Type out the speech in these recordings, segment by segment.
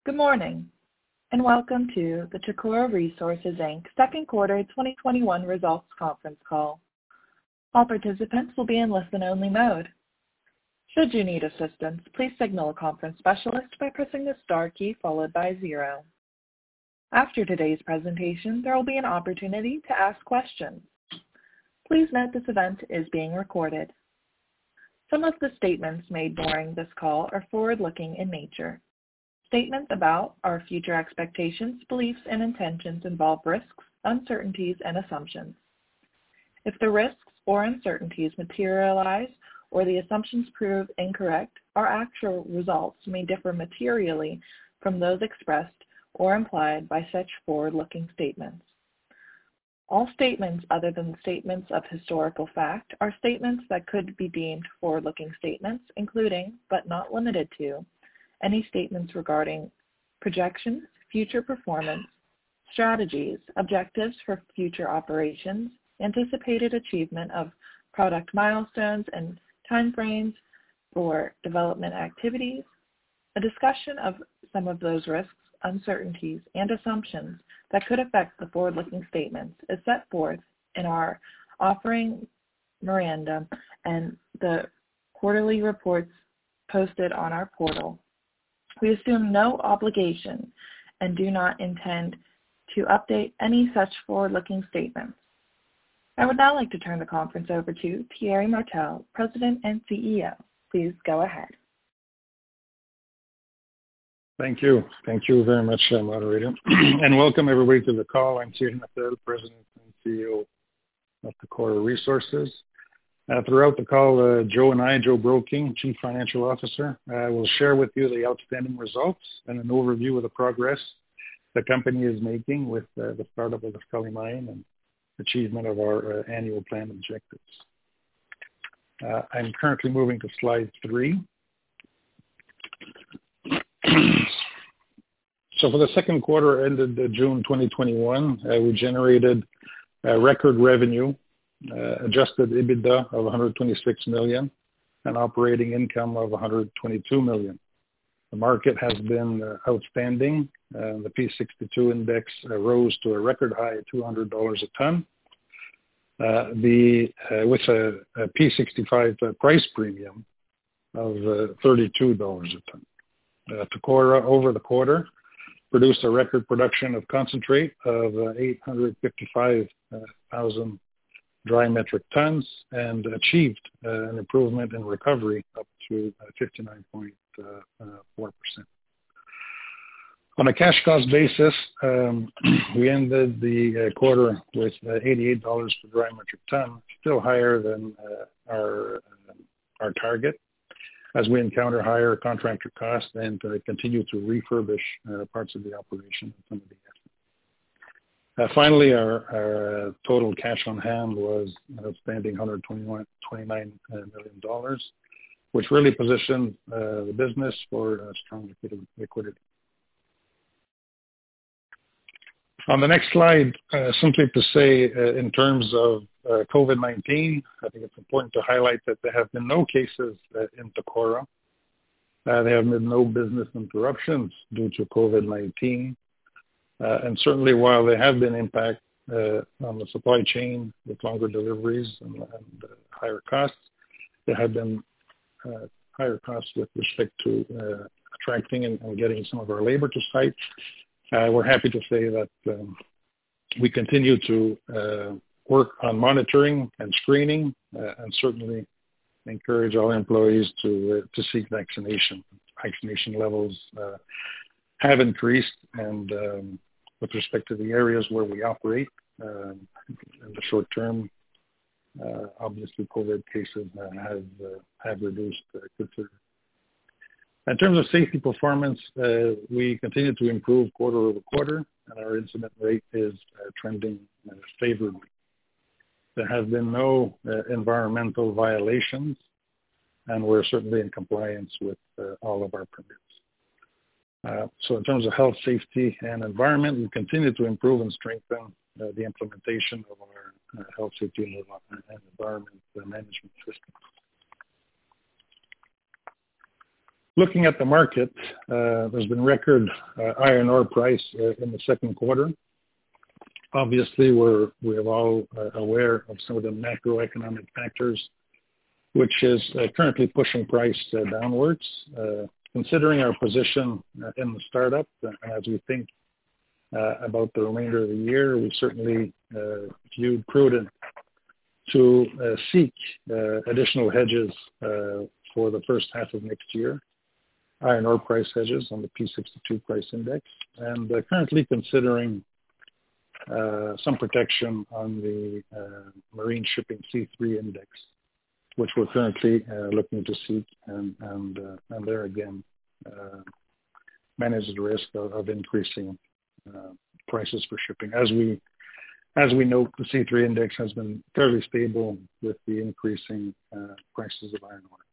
Good morning, and welcome to the Chicora Resources, Inc. Second Quarter 2021 Results Conference Call. All participants will be in listen-only mode. Should you need assistance, please signal a conference specialist by pressing the star key followed by 0. After today's presentation, there will be an opportunity to ask questions. Please note this event is being recorded. Some of the statements made during this call are forward-looking in nature. Statements about our future expectations, beliefs, and intentions involve risks, uncertainties, and assumptions. If the risks or uncertainties materialize or the assumptions prove incorrect, our actual results may differ materially from those expressed or implied by such forward-looking statements. All statements other than statements of historical fact are statements that could be deemed forward-looking statements, including, but not limited to, any statements regarding projections, future performance, strategies, objectives for future operations, anticipated achievement of product milestones and timeframes for development activities. A discussion of some of those risks, uncertainties, and assumptions that could affect the forward-looking statements is set forth in our offering memorandum and the quarterly reports posted on our portal. We assume no obligation and do not intend to update any such forward-looking statements. I would now like to turn the conference over to Thierry Martel, President and CEO. Please go ahead. Thank you. Thank you very much, moderator. And welcome everybody to the call. I'm Thierry Martel, President and CEO of Chicora Resources. Throughout the call, Joe Broking, Chief Financial Officer, will share with you the outstanding results and an overview of the progress the company is making with the startup of the Scully Mine and achievement of our annual plan objectives. I'm currently moving to slide 3. So for the second quarter ended June 2021, we generated record revenue, adjusted EBITDA of $126 million, and operating income of $122 million. The market has been outstanding. The P62 index rose to a record high of $200 a ton, with a P65 price premium of $32 a ton. Chicora, over the quarter, produced a record production of concentrate of 855,000 dry metric tons and achieved an improvement in recovery up to 59.4%. On a cash cost basis, we ended the quarter with $88 per dry metric ton, still higher than our target, as we encounter higher contractor costs and continue to refurbish parts of the operation and some of the assets. Finally, our total cash on hand was an outstanding $129 million, which really positioned the business for strong liquidity. On the next slide, simply to say in terms of COVID-19, I think it's important to highlight that there have been no cases in Chicora. There have been no business interruptions due to COVID-19. And certainly while there have been impact on the supply chain with longer deliveries and higher costs, there have been higher costs with respect to attracting and getting some of our labor to site. We're happy to say that we continue to work on monitoring and screening and certainly encourage all employees to seek vaccination. Vaccination levels have increased, and with respect to the areas where we operate, in the short term, obviously COVID cases have reduced considerably. In terms of safety performance, we continue to improve quarter over quarter, and our incident rate is trending favorably. There have been no environmental violations, and we're certainly in compliance with all of our permits. So in terms of health, safety, and environment, we continue to improve and strengthen the implementation of our health, safety, and environment management system. Looking at the market, there's been record iron ore price in the second quarter. Obviously, we're all aware of some of the macroeconomic factors, which is currently pushing price downwards. Considering our position in the startup, and as we think about the remainder of the year, we certainly viewed prudent to seek additional hedges for the first half of next year, iron ore price hedges on the P62 price index, and currently considering some protection on the marine shipping C3 index, which we're currently looking to seek, and there again manage the risk of increasing prices for shipping. As we note, the C3 index has been fairly stable with the increasing prices of iron ore.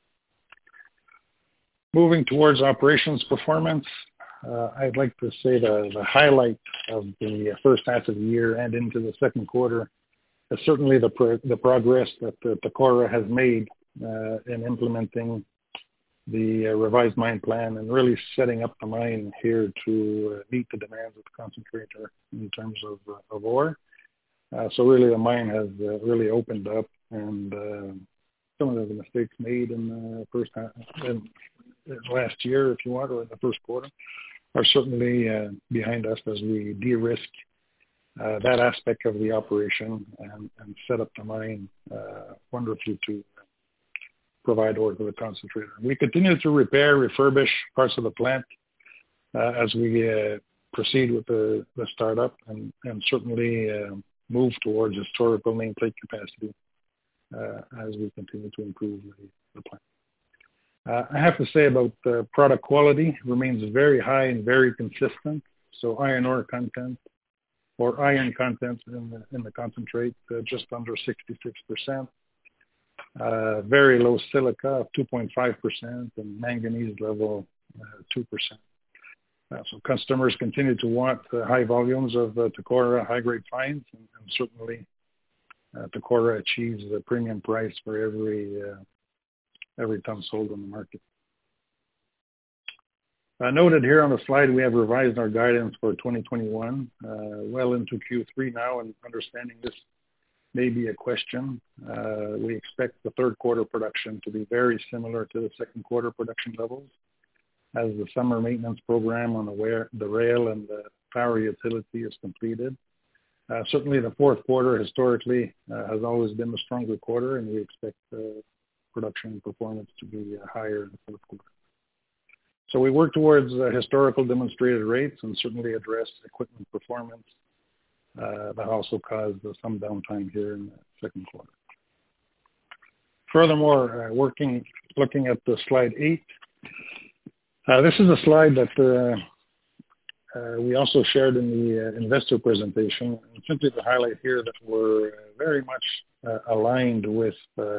Moving towards operations performance, I'd like to say the highlight of the first half of the year and into the second quarter is certainly the progress that the Tacora has made in implementing the revised mine plan and really setting up the mine here to meet the demands of the concentrator in terms of ore. So really the mine has really opened up, and some of the mistakes made in the first half, last year, if you want, or in the first quarter, are certainly behind us as we de-risk that aspect of the operation and set up the mine wonderfully to provide ore to the concentrator. We continue to repair, refurbish parts of the plant as we proceed with the startup, and certainly move towards historical nameplate capacity as we continue to improve the plant. I have to say about the product quality remains very high and very consistent. So iron ore content or iron content in the concentrate just under 66%. Very low silica of 2.5% and manganese level 2%. So customers continue to want high volumes of Tacora high-grade fines, and certainly Tacora achieves a premium price for every ton sold on the market. Noted here on the slide, we have revised our guidance for 2021 well into Q3 now, and understanding this may be a question. We expect the third quarter production to be very similar to the second quarter production levels as the summer maintenance program on the rail and the power utility is completed. Certainly the fourth quarter historically has always been the stronger quarter, and we expect production performance to be higher in the fourth quarter. So we work towards historical demonstrated rates and certainly address equipment performance that also caused some downtime here in the second quarter. Furthermore, looking at the slide 8, this is a slide that we also shared in the investor presentation, and simply to highlight here that we're very much aligned with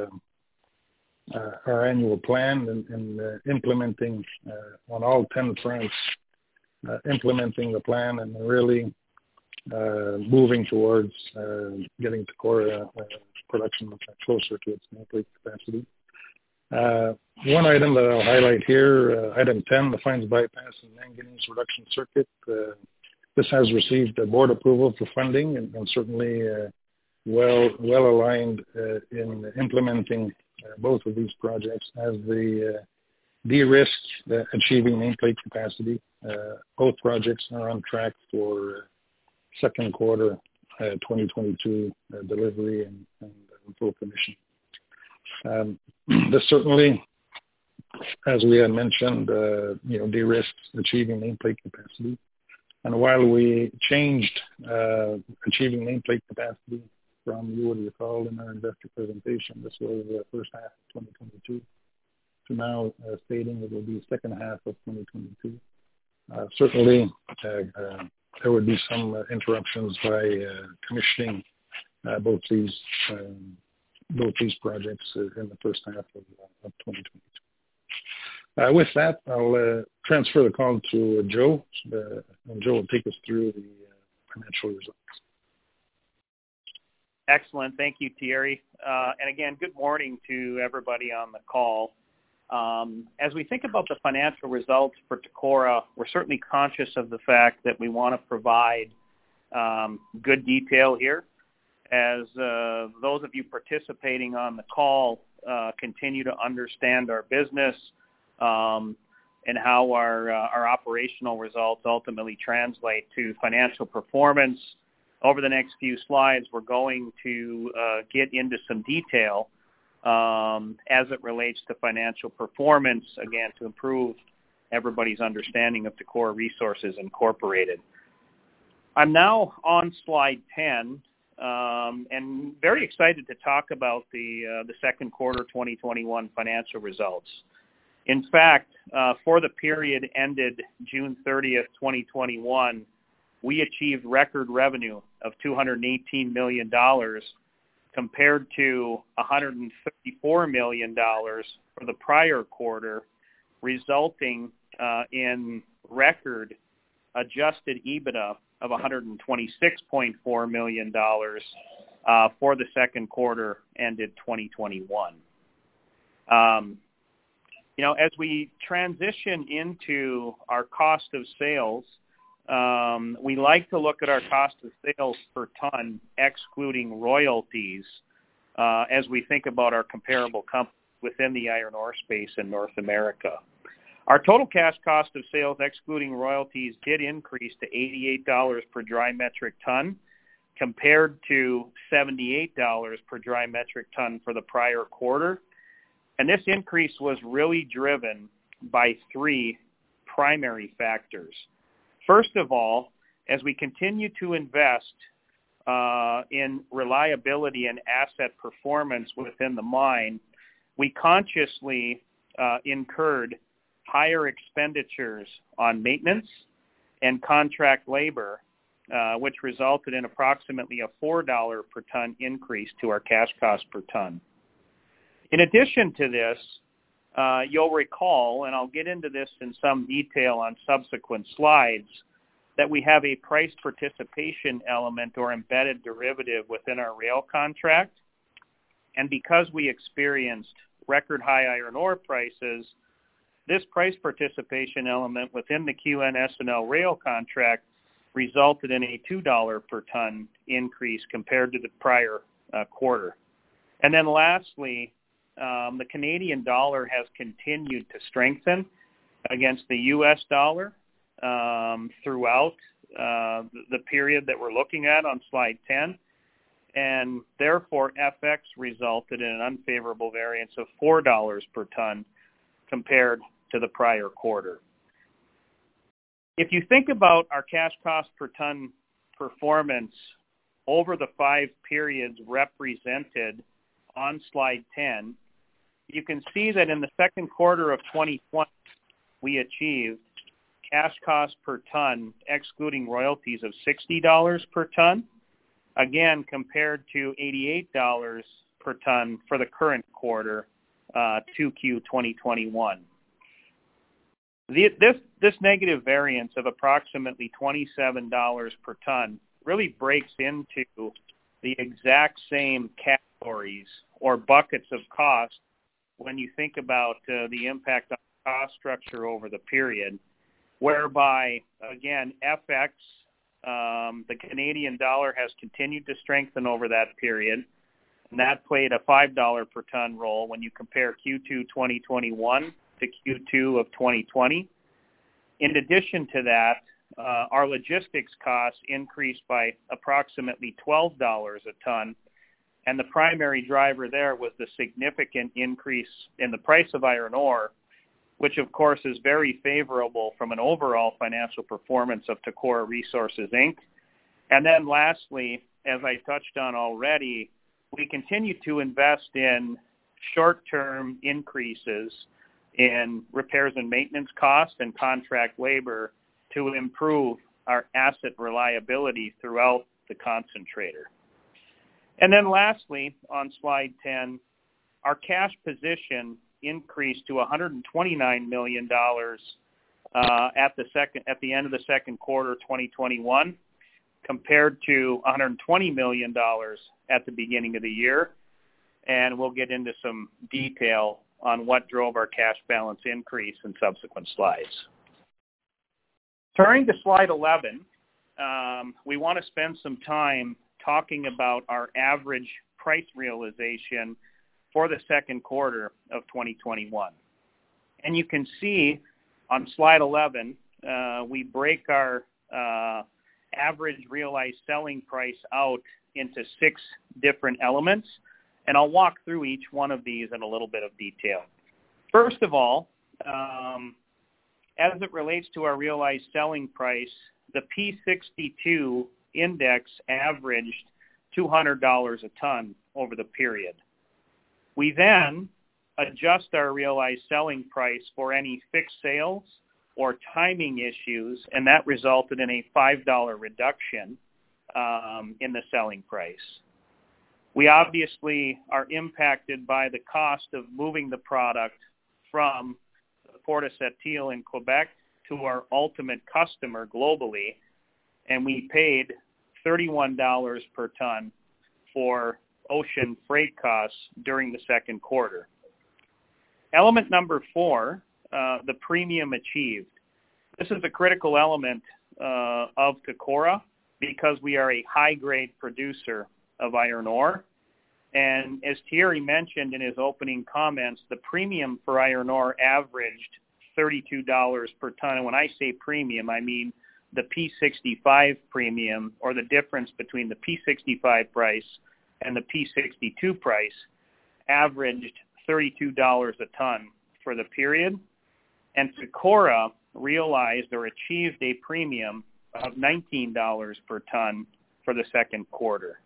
our annual plan and implementing on all 10 fronts, implementing the plan and really moving towards getting Tacora production closer to its nameplate capacity. One item that I'll highlight here, item 10, the fines bypass and manganese reduction circuit. This has received board approval for funding, and certainly well aligned in implementing both of these projects as they de-risk achieving nameplate capacity. Both projects are on track for second quarter 2022 delivery and full commission. This certainly, as we had mentioned, de-risks achieving nameplate capacity. And while we changed achieving nameplate capacity from, you would recall in our investor presentation, this was the first half of 2022, to now stating it will be second half of 2022. Certainly, there would be some interruptions by commissioning both these projects in the first half of 2022. With that, I'll transfer the call to Joe, and Joe will take us through the financial results. Excellent. Thank you, Thierry. And again, good morning to everybody on the call. As we think about the financial results for Tecora, we're certainly conscious of the fact that we want to provide good detail here. As those of you participating on the call continue to understand our business and how our operational results ultimately translate to financial performance, over the next few slides, we're going to get into some detail as it relates to financial performance, again, to improve everybody's understanding of Tecora Resources Incorporated. I'm now on slide 10, and very excited to talk about the second quarter 2021 financial results. In fact, for the period ended June 30th, 2021, we achieved record revenue of $218 million compared to $134 million for the prior quarter, resulting in record adjusted EBITDA of $126.4 million for the second quarter ended 2021. As we transition into our cost of sales, we like to look at our cost of sales per ton, excluding royalties, as we think about our comparable companies within the iron ore space in North America. Our total cash cost of sales, excluding royalties, did increase to $88 per dry metric ton, compared to $78 per dry metric ton for the prior quarter. And this increase was really driven by three primary factors. First of all, as we continue to invest in reliability and asset performance within the mine, we consciously incurred higher expenditures on maintenance and contract labor, which resulted in approximately a $4 per ton increase to our cash cost per ton. In addition to this, you'll recall, and I'll get into this in some detail on subsequent slides, that we have a price participation element or embedded derivative within our rail contract. And because we experienced record high iron ore prices, this price participation element within the QNS&L rail contract resulted in a $2 per ton increase compared to the prior quarter. And then lastly, the Canadian dollar has continued to strengthen against the U.S. dollar throughout the period that we're looking at on slide 10. And therefore, FX resulted in an unfavorable variance of $4 per ton compared to the prior quarter. If you think about our cash cost per ton performance over the 5 periods represented on slide 10, you can see that in the second quarter of 2020, we achieved cash cost per ton, excluding royalties, of $60 per ton, again compared to $88 per ton for the current quarter, 2Q 2021. This negative variance of approximately $27 per ton really breaks into the exact same categories or buckets of cost when you think about the impact on cost structure over the period, whereby, again, FX, the Canadian dollar has continued to strengthen over that period, and that played a $5 per ton role when you compare Q2 2021 to Q2 of 2020. In addition to that, our logistics costs increased by approximately $12 a ton, and the primary driver there was the significant increase in the price of iron ore, which of course is very favorable from an overall financial performance of Tecora Resources Inc. And then lastly, as I touched on already, we continue to invest in short-term increases in repairs and maintenance costs and contract labor to improve our asset reliability throughout the concentrator. And then lastly, on slide 10, our cash position increased to $129 million at the end of the second quarter 2021, compared to $120 million at the beginning of the year. And we'll get into some detail on what drove our cash balance increase in subsequent slides. Turning to slide 11, we want to spend some time talking about our average price realization for the second quarter of 2021. And you can see on slide 11, we break our average realized selling price out into 6 different elements, and I'll walk through each one of these in a little bit of detail. First of all, as it relates to our realized selling price, the P62 index averaged $200 a ton over the period. We then adjust our realized selling price for any fixed sales or timing issues, and that resulted in a $5 reduction in the selling price. We obviously are impacted by the cost of moving the product from the Port of Sept-Îles in Quebec to our ultimate customer globally, and we paid $31 per ton for ocean freight costs during the second quarter. Element number 4, the premium achieved. This is a critical element of Takora because we are a high-grade producer of iron ore. And as Thierry mentioned in his opening comments, the premium for iron ore averaged $32 per ton. And when I say premium, I mean the P65 premium, or the difference between the P65 price and the P62 price, averaged $32 a ton for the period. And Takora realized or achieved a premium of $19 per ton for the second quarter.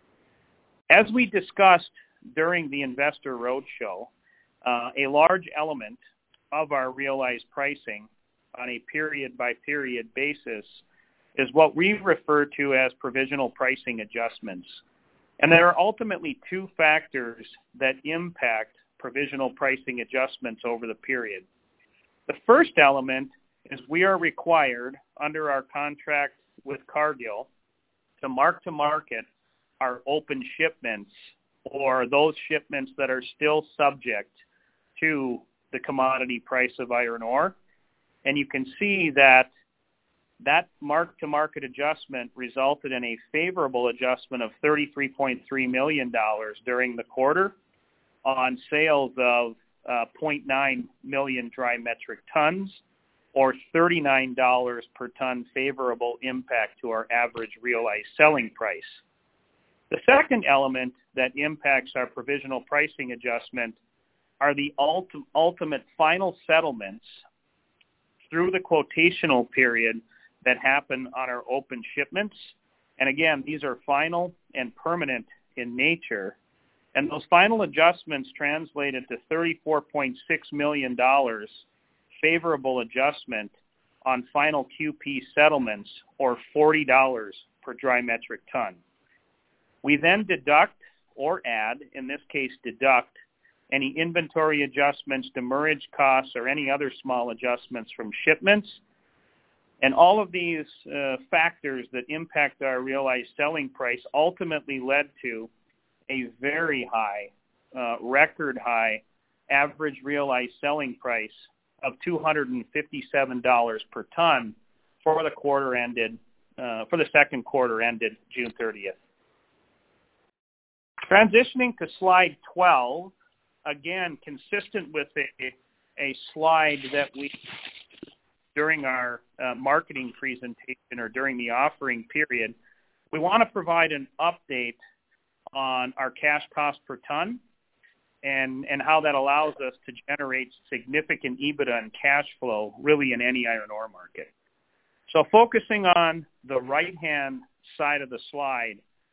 As we discussed during the investor roadshow, a large element of our realized pricing on a period-by-period basis is what we refer to as provisional pricing adjustments. And there are ultimately 2 factors that impact provisional pricing adjustments over the period. The first element is we are required under our contract with Cargill to mark-to-market our open shipments, or those shipments that are still subject to the commodity price of iron ore. And you can see that mark-to-market adjustment resulted in a favorable adjustment of $33.3 million during the quarter on sales of 0.9 million dry metric tons, or $39 per ton favorable impact to our average realized selling price. The second element that impacts our provisional pricing adjustment are the ultimate final settlements through the quotational period that happen on our open shipments. And again, these are final and permanent in nature. And those final adjustments translated to $34.6 million favorable adjustment on final QP settlements, or $40 per dry metric ton. We then deduct or add, in this case deduct, any inventory adjustments, demurrage costs, or any other small adjustments from shipments. And all of these factors that impact our realized selling price ultimately led to a very high, record high average realized selling price of $257 per ton for the quarter ended, for the second quarter ended June 30th. Transitioning to slide 12, again, consistent with a slide that we, during our marketing presentation or during the offering period, we want to provide an update on our cash cost per ton and how that allows us to generate significant EBITDA and cash flow really in any iron ore market. So focusing on the right-hand side of the slide,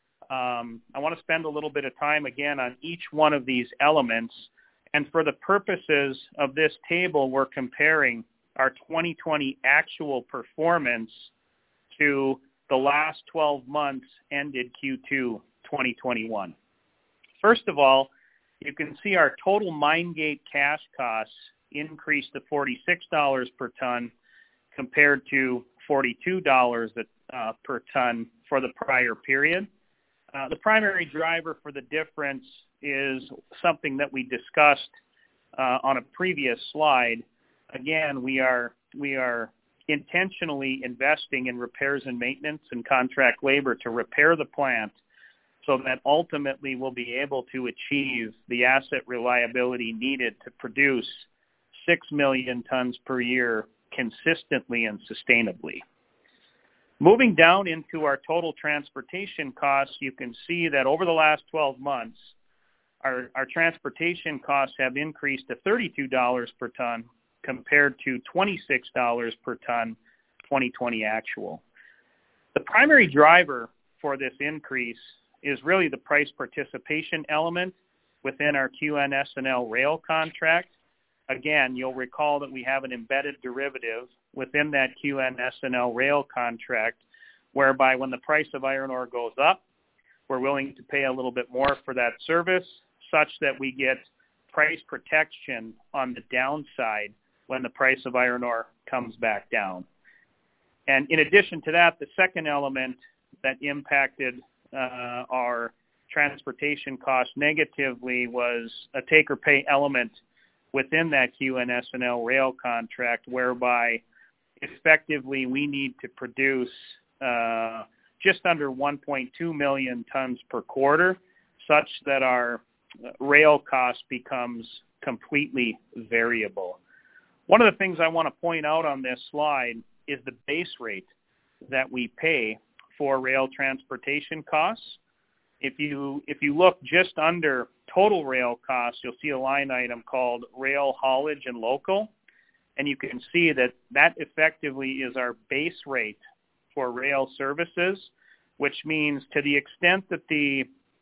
I want to spend a little bit of time again on each one of these elements. And for the purposes of this table, we're comparing our 2020 actual performance to the last 12 months ended Q2 2021. First of all, you can see our total mine gate cash costs increased to $46 per ton compared to $42 per ton for the prior period. The primary driver for the difference is something that we discussed on a previous slide, again, we are intentionally investing in repairs and maintenance and contract labor to repair the plant so that ultimately we'll be able to achieve the asset reliability needed to produce 6 million tons per year consistently and sustainably. Moving down into our total transportation costs, you can see that over the last 12 months, our transportation costs have increased to $32 per ton compared to $26 per ton 2020 actual. The primary driver for this increase is really the price participation element within our QNS&L rail contract. Again, you'll recall that we have an embedded derivative within that QNS&L rail contract whereby when the price of iron ore goes up, we're willing to pay a little bit more for that service such that we get price protection on the downside when the price of iron ore comes back down. And in addition to that, the second element that impacted our transportation cost negatively was a take-or-pay element within that QNS&L rail contract whereby effectively we need to produce just under 1.2 million tons per quarter such that our rail cost becomes completely variable. One of the things I want to point out on this slide is the base rate that we pay for rail transportation costs. If you look just under total rail costs, you'll see a line item called rail haulage and local, and you can see that effectively is our base rate for rail services, which means to the extent that the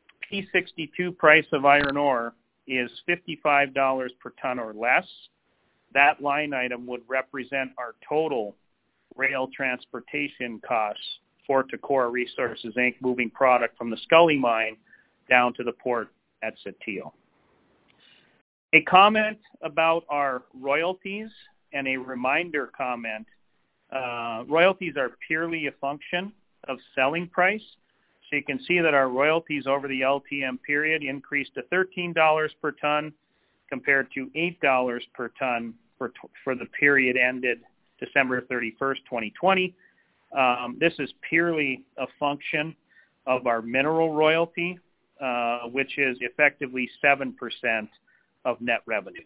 P62 price of iron ore is $55 per ton or less, that line item would represent our total rail transportation costs for Tacora Resources Inc. moving product from the Scully mine down to the port at Sept-Îles. A comment about our royalties and a reminder comment. Royalties are purely a function of selling price. So you can see that our royalties over the LTM period increased to $13 per ton compared to $8 per ton for the period ended December 31st, 2020. This is purely a function of our mineral royalty, which is effectively 7% of net revenue.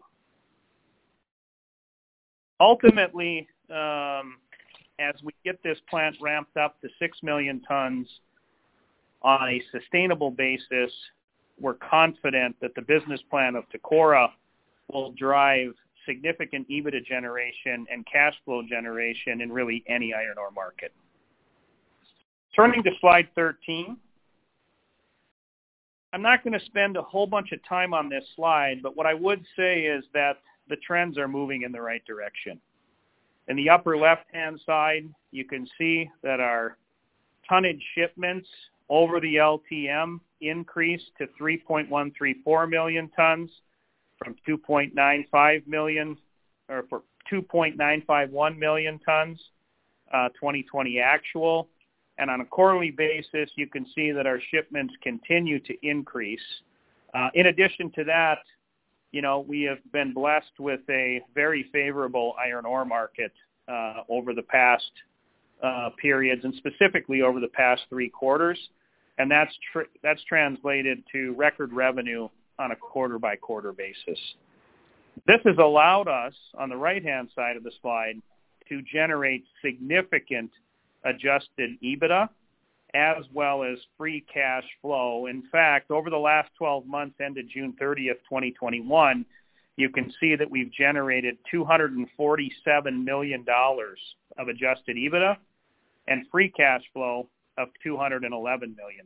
Ultimately, as we get this plant ramped up to 6 million tons on a sustainable basis, we're confident that the business plan of Tacora will drive significant EBITDA generation and cash flow generation in really any iron ore market. Turning to slide 13, I'm not going to spend a whole bunch of time on this slide, but what I would say is that the trends are moving in the right direction. In the upper left-hand side, you can see that our tonnage shipments over the LTM increased to 3.134 million tons from 2.95 million, or for 2.951 million tons, 2020 actual. And on a quarterly basis, you can see that our shipments continue to increase. In addition to that, we have been blessed with a very favorable iron ore market over the past periods, and specifically over the past 3 quarters. And that's translated to record revenue on a quarter-by-quarter basis. This has allowed us, on the right-hand side of the slide, to generate significant adjusted EBITDA as well as free cash flow. In fact, over the last 12 months ended June 30th, 2021, you can see that we've generated $247 million of adjusted EBITDA and free cash flow of $211 million.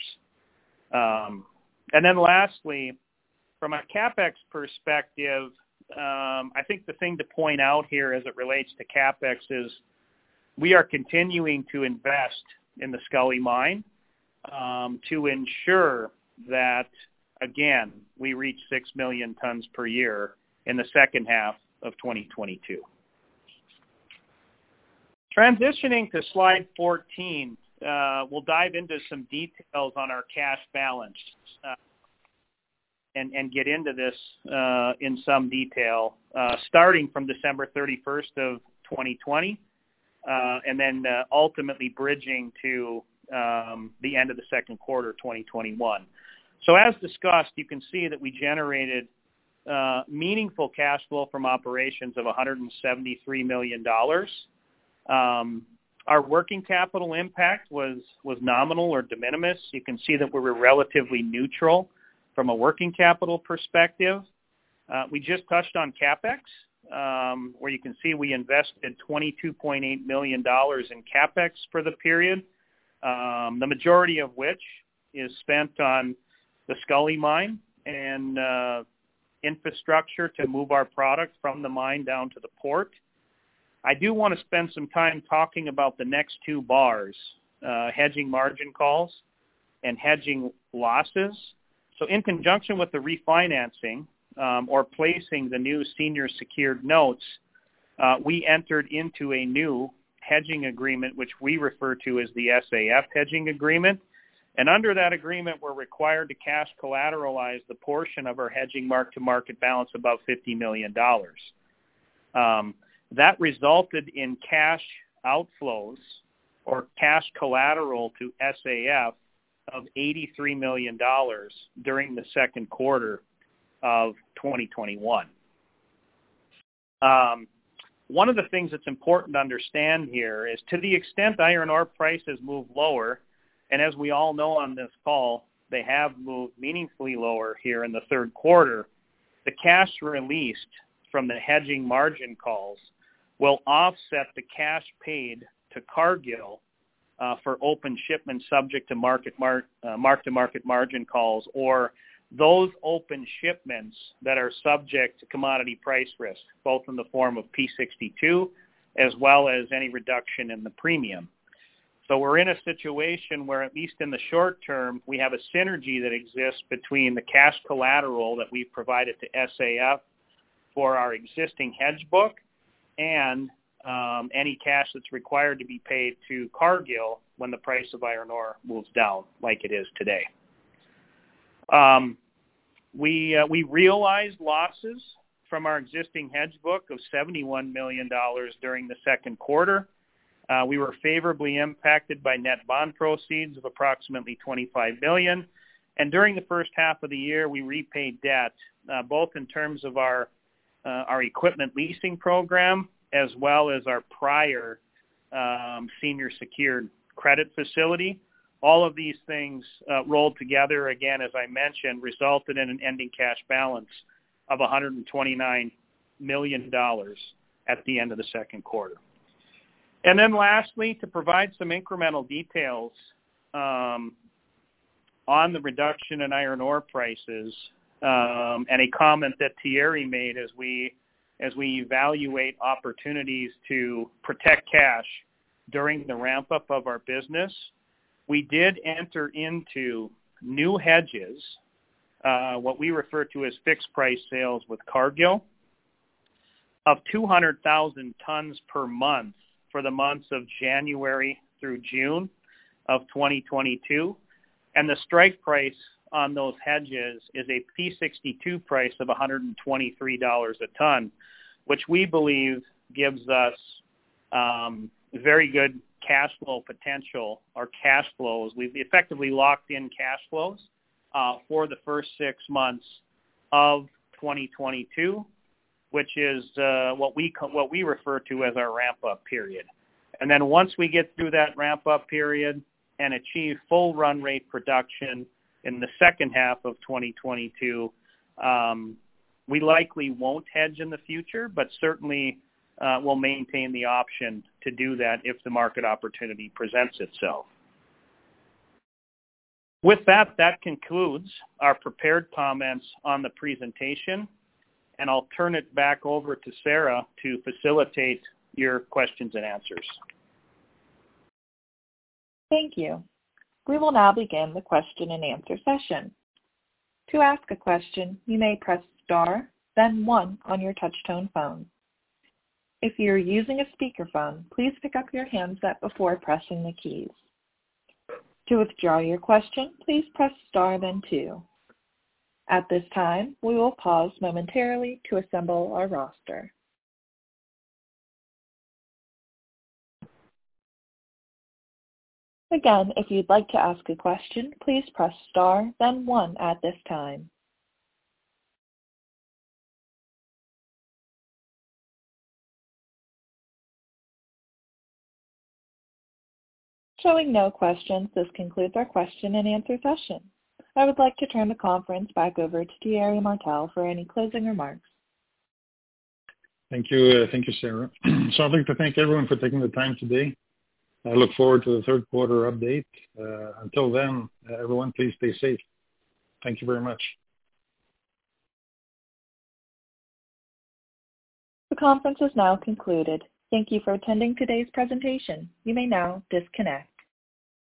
And then lastly, from a CapEx perspective, I think the thing to point out here as it relates to CapEx is we are continuing to invest in the Scully mine to ensure that, again, we reach 6 million tons per year in the second half of 2022. Transitioning to slide 14, we'll dive into some details on our cash balance. and get into this in some detail, starting from December 31st of 2020, and then ultimately bridging to the end of the second quarter 2021. So as discussed, you can see that we generated meaningful cash flow from operations of $173 million. Our working capital impact was nominal or de minimis. You can see that we were relatively neutral from a working capital perspective. We just touched on CapEx, where you can see we invested $22.8 million in CapEx for the period, the majority of which is spent on the Scully mine and infrastructure to move our product from the mine down to the port. I do want to spend some time talking about the next two bars, hedging margin calls and hedging losses. So in conjunction with the refinancing or placing the new senior secured notes, we entered into a new hedging agreement, which we refer to as the SAF hedging agreement. And under that agreement, we're required to cash collateralize the portion of our hedging mark-to-market balance above $50 million. That resulted in cash outflows or cash collateral to SAF of $83 million during the second quarter of 2021. One of the things that's important to understand here is, to the extent iron ore prices move lower, and as we all know on this call, they have moved meaningfully lower here in the third quarter, the cash released from the hedging margin calls will offset the cash paid to Cargill for open shipments subject to mark-to-market margin calls, or those open shipments that are subject to commodity price risk, both in the form of P62 as well as any reduction in the premium. So we're in a situation where, at least in the short term, we have a synergy that exists between the cash collateral that we've provided to SAF for our existing hedge book and any cash that's required to be paid to Cargill when the price of iron ore moves down like it is today. We realized losses from our existing hedge book of $71 million during the second quarter. We were favorably impacted by net bond proceeds of approximately $25 million. And during the first half of the year, we repaid debt, both in terms of our equipment leasing program as well as our prior senior secured credit facility. All of these things rolled together, again, as I mentioned, resulted in an ending cash balance of $129 million at the end of the second quarter. And then lastly, to provide some incremental details on the reduction in iron ore prices, and a comment that Thierry made as we evaluate opportunities to protect cash during the ramp-up of our business, we did enter into new hedges, what we refer to as fixed price sales with Cargill, of 200,000 tons per month for the months of January through June of 2022. And the strike price on those hedges is a P62 price of $123 a ton, which we believe gives us very good cash flow potential, or cash flows. We've effectively locked in cash flows for the first 6 months of 2022, which is what we refer to as our ramp-up period. And then once we get through that ramp-up period and achieve full run rate production in the second half of 2022, we likely won't hedge in the future, but certainly will maintain the option to do that if the market opportunity presents itself. With that, that concludes our prepared comments on the presentation, and I'll turn it back over to Sarah to facilitate your questions and answers. Thank you. We will now begin the question and answer session. To ask a question, you may press star, then 1 on your touch-tone phone. If you're using a speakerphone, please pick up your handset before pressing the keys. To withdraw your question, please press star, then 2. At this time, we will pause momentarily to assemble our roster. Again, if you'd like to ask a question, please press star, then 1 at this time. Showing no questions, this concludes our question and answer session. I would like to turn the conference back over to Thierry Martel for any closing remarks. Thank you, Sarah. So I'd like to thank everyone for taking the time today. I look forward to the third quarter update. Until then, everyone, please stay safe. Thank you very much. The conference is now concluded. Thank you for attending today's presentation. You may now disconnect.